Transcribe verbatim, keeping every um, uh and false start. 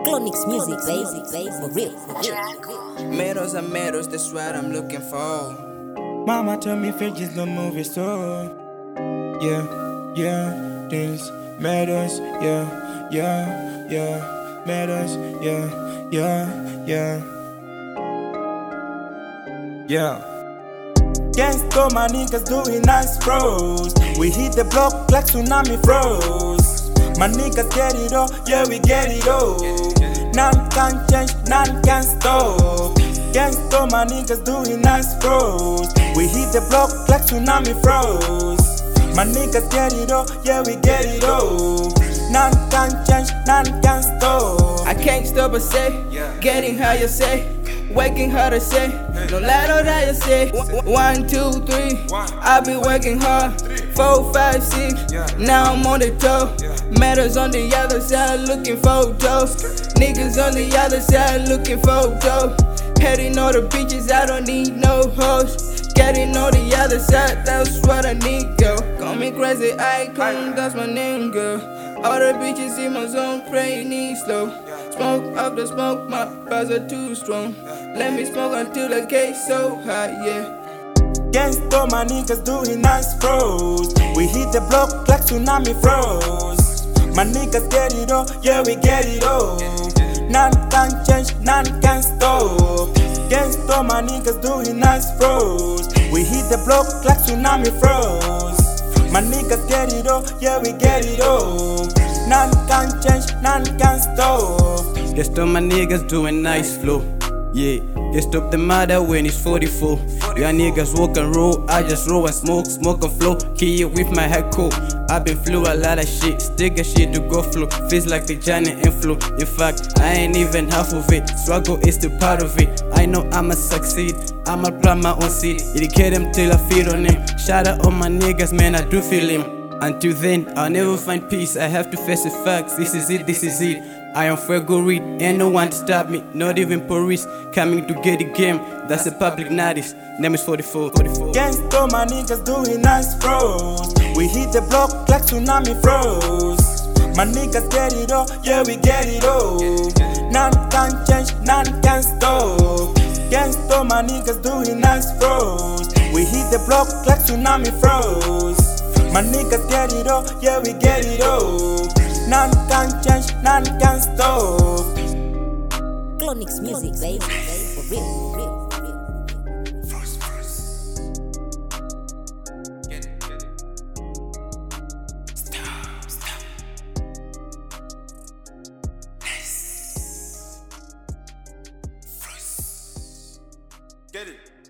Clonix music, baby, for real. Medals are medals, that's what I'm looking for. Mama told me Fridges the movie store. Yeah, yeah, this medals, yeah, yeah, yeah, medals, yeah, yeah, yeah, yeah. Gangsta, my niggas doing nice bros. We hit the block like tsunami froze. My niggas get it all, yeah, we get it all. None can change, none can stop. Gangsta, my niggas doing nice bros. We hit the block like tsunami froze. My niggas get it all, yeah, we get it all. None can change, none can stop. I can't stop, I say, getting higher, say, working harder, say, no matter that you say. One, two, three, I've been working hard. Four, five, six, now I'm on the top. Matters on the other side, looking for dope. Niggas on the other side, looking for dope. Heading all the beaches, I don't need no hoes. Getting on the other side, that's what I need, girl. Call me crazy icon, that's my name, girl. All the bitches in my zone, pray need slow. Smoke up the smoke, my bars are too strong. Let me smoke until the case so high, yeah. Gangsta, my niggas doing nice bros. We hit the block like tsunami froze. My niggas get it all, yeah, we get it all. None can change, none can stop. Gangsta, my niggas doing nice bros. We hit the block like tsunami froze. My niggas get it all, yeah, we get it all. None can change, none can stop. Gangsta, my niggas doing nice flow. Yeah, they stop the matter when it's forty-four. Your niggas walk and roll, I just roll and smoke, smoke and flow. Key with my head cool. I've been flew a lot of shit, stick a shit to go flow. Feels like the giant inflow. In fact, I ain't even half of it. Struggle is the part of it. I know I'ma succeed, I'ma plant my own seed. Educate them till I feed on them. Shout out on my niggas, man, I do feel him. Until then, I'll never find peace. I have to face the facts. This is it, this is it. I am Fuego Reed, ain't no one to stop me, not even police. Coming to get the game, that's a public notice. Name is forty-four. Gangsta, my niggas doing nice bros. We hit the block like tsunami froze. My niggas get it all, yeah, we get it all. None can change, none can stop. Gangsta, my niggas doing nice bros. We hit the block like tsunami froze. My niggas get it all, yeah, we get it all. None can change, none can stop. Clonix music, baby, for real, real, real. Get it, get it. Stop, stop. Nice. Get it.